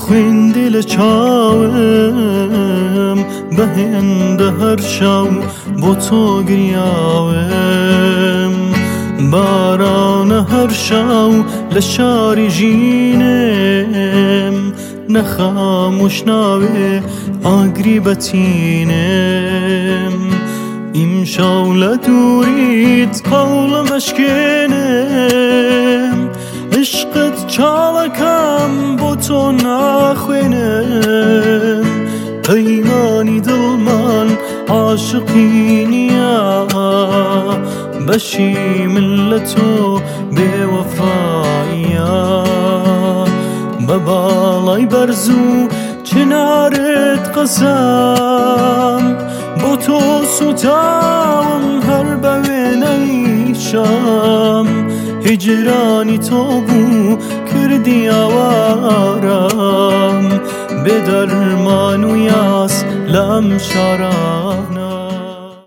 خوێندێ لە چاوم بە هێندە هەر شەو بۆ تۆ گریاوم بارانە هەر شەو لە شاری ژینم نەخاموش ناوێ ئاگری بەتینم ئیمشەو لە دووریت قەوڵە مەشکێنم عشقت چاڵەکەم بۆ تۆ ناخوێنم پەیمانی دڵمان عاشقی نییە بەشی من لە تۆ بێوەفاییە بە باڵای بەرز و چنارت قەسەم بۆ تۆ سوتاوم هەر بە وێنەی شەم هیجرانی تۆ بوو کردی ئاوارەم بێ دەرمان و یاس لەم شارانە